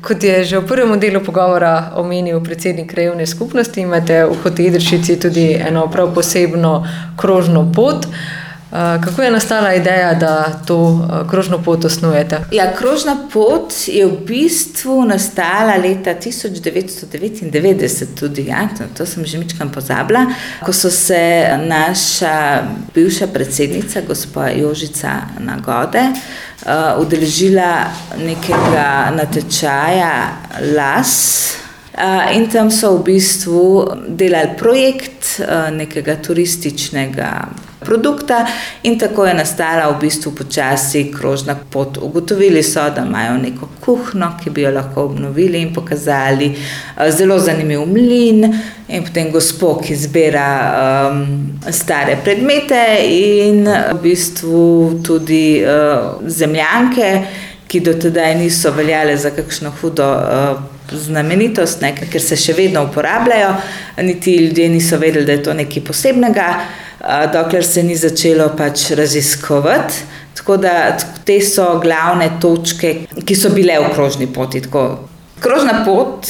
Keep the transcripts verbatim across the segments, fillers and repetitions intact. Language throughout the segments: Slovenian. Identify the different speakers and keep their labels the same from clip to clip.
Speaker 1: Kot je že v prvem delu pogovora omenil predsednik krajevne skupnosti, imate v Hotedršici tudi eno prav posebno krožno pot. Kako je nastala ideja, da to krožno pot osnujete?
Speaker 2: Ja, krožna pot je v bistvu nastala leta tisoč devetsto devetindevetdeset tudi, ja, to, to sem že mičkam pozabila, ko so se naša bivša predsednica, gospa Jožica Nagode, uh, udeležila nekega natečaja Las, uh, in tam so v bistvu delali projekt uh, nekega turističnega produkta in tako je nastala v bistvu počasi krožna pot. Ugotovili so, da imajo neko kuhno, ki bi jo lahko obnovili in pokazali, zelo zanimiv mlin in potem gospo, ki zbira um, stare predmete in v bistvu tudi uh, zemljanke, ki do tedaj niso veljale za kakšno hudo uh, znamenitost, ne, ker se še vedno uporabljajo, niti ljudje niso vedeli, da je to nekaj posebnega, dokler se ni začelo pač raziskovati. Tako da te so glavne točke, ki so bile v krožni poti. Tako. Krožna pot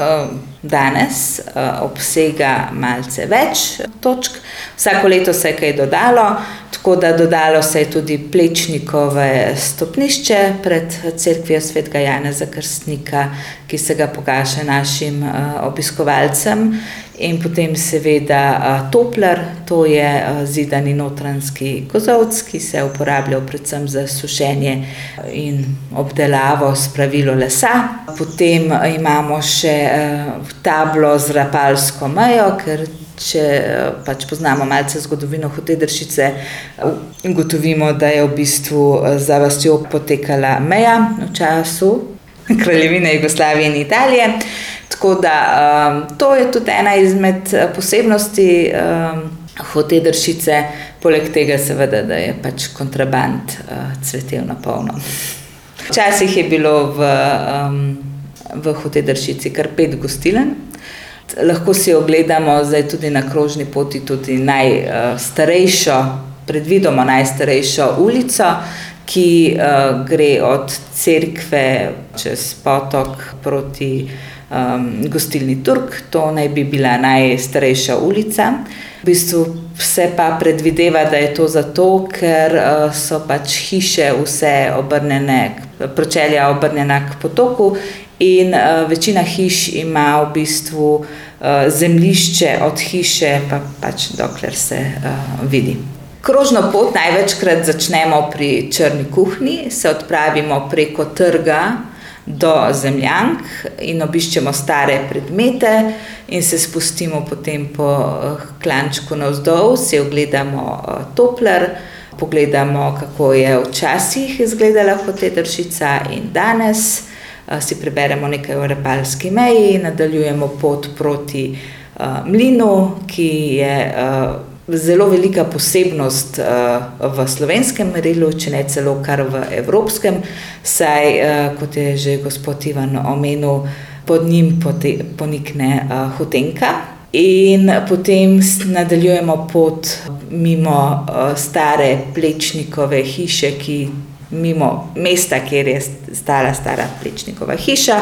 Speaker 2: danes obsega malce več točk. Vsako leto se je kaj dodalo, tako da dodalo se je tudi Plečnikove stopnišče pred cerkvijo svetega Janeza Krstnika, ki se ga pokaže našim obiskovalcem. In potem seveda toplar, to je zidani notranjski kozolec, ki se je uporabljal predvsem za sušenje in obdelavo spravilo lesa. Potem imamo še tablo z rapalsko mejo, ker če pač poznamo malce zgodovino Hotedršice, ugotovimo, da je v bistvu za vasjo potekala meja v času Kraljevine Jugoslavije in Italije. Tako da um, to je tudi ena izmed posebnosti um, Hotedršice, poleg tega seveda, da je pač kontraband uh, cvetel na polno. Včasih je bilo v, um, v Hotedršici kar pet gostilen. Lahko si ogledamo zdaj tudi na krožni poti tudi najstarejšo, predvidoma najstarejšo ulico, ki uh, gre od cerkve čez potok proti Um, Gostilni Turk, to naj bi bila najstarejša ulica. V bistvu se pa predvideva, da je to zato, ker uh, so pač hiše vse obrnjene, pročelja obrnjena k potoku in uh, večina hiš ima v bistvu uh, zemljišče od hiše, pa pač dokler se uh, vidi. Krožno pot največkrat začnemo pri Črni kuhinji, se odpravimo preko trga do zemljank in obiščemo stare predmete in se spustimo potem po klančku navzdol, si ogledamo toplar, pogledamo, kako je včasih izgledala Hotedršica in danes, si preberemo nekaj o rapalski meji, nadaljujemo pot proti mlinu, ki je zelo velika posebnost v slovenskem merilu, če ne celo kar v evropskem, saj, kot je že gospod Ivan omenil, pod njim ponikne Hotenka. In potem nadaljujemo pot mimo stare Plečnikove hiše, ki mimo mesta, kjer je stala stara Plečnikova hiša,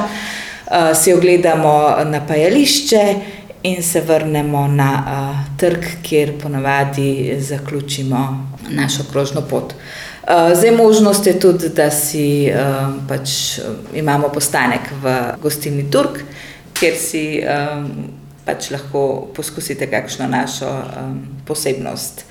Speaker 2: si ogledamo napajališče in se vrnemo na uh, trg, kjer ponavadi zaključimo našo krožno pot. Uh, zdaj možnost je tudi, da si uh, pač imamo postanek v Gostilni Turk, kjer si um, pač lahko poskusite kakšno našo um, posebnost.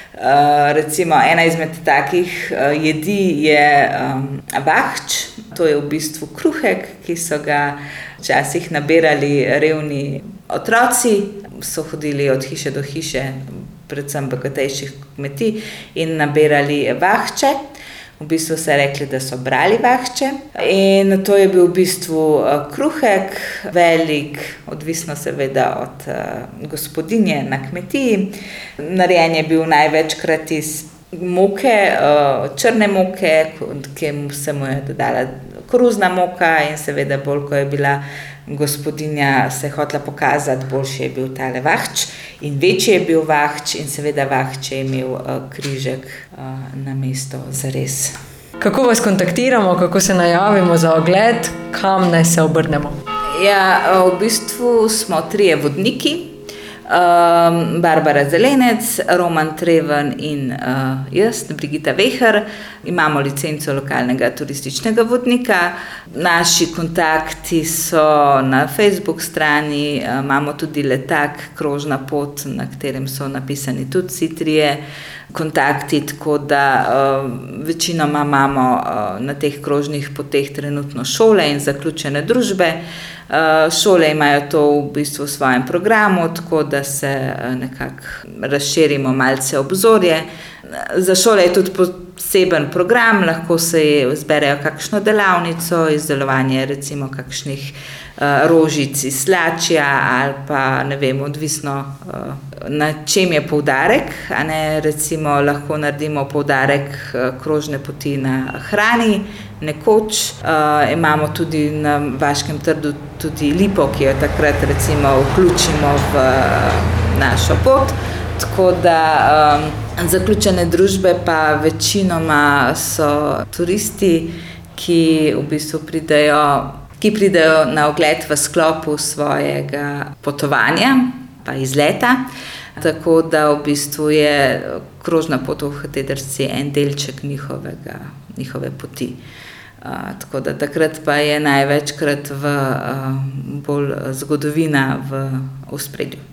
Speaker 2: Uh, recimo ena izmed takih uh, jedi je um, vahč, to je v bistvu kruhek, ki so ga včasih nabirali revni otroci, so hodili od hiše do hiše, predvsem bogatejših kmetij in nabirali vahče. V bistvu se rekli, da so brali vahče in to je bil v bistvu kruhek, velik, odvisno seveda od gospodinje na kmetiji. Narejen je bil največkrat iz moke, črne moke, ki se mu je dodala koruzna moka in seveda bolj, ko je bila gospodinja se hotela pokazati, boljši je bil tale vahč in večji je bil vahč in seveda vahč je imel križek na mesto zares.
Speaker 1: Kako vas kontaktiramo, kako se najavimo za ogled, kam naj se obrnemo?
Speaker 2: Ja, v bistvu smo trije vodniki. Um, Barbara Zelenec, Roman Treven in uh, jaz, Brigita Veher. Imamo licenco lokalnega turističnega vodnika. Naši kontakti so na Facebook strani, uh, imamo tudi letak Krožna pot, na katerem so napisani tudi vsi trije kontakti, tako da uh, večinoma imamo uh, na teh krožnih poteh trenutno šole in zaključene družbe. Uh, šole imajo to v bistvu v svojem programu, tako da se uh, nekako razširimo malce obzorje. Za šole je tudi poseben program, lahko se zberejo kakšno delavnico, izdelovanje recimo kakšnih uh, rožic iz slačja ali pa ne vem, odvisno uh, na čem je poudarek, a ne, recimo lahko naredimo poudarek uh, krožne poti na hrani. Nekoč uh, imamo tudi na Vaškem trgu tudi lipo, ki jo takrat recimo vključimo v uh, našo pot. Tako da um, zaključene družbe pa večinoma so turisti, ki v bistvu pridejo, ki pridejo na ogled v sklopu svojega potovanja pa izleta. Tako da v bistvu je krožna pot v Hotedrci en delček njihovega, njihove poti. Uh, tako da takrat pa je največkrat v, uh, bolj zgodovina v ospredju.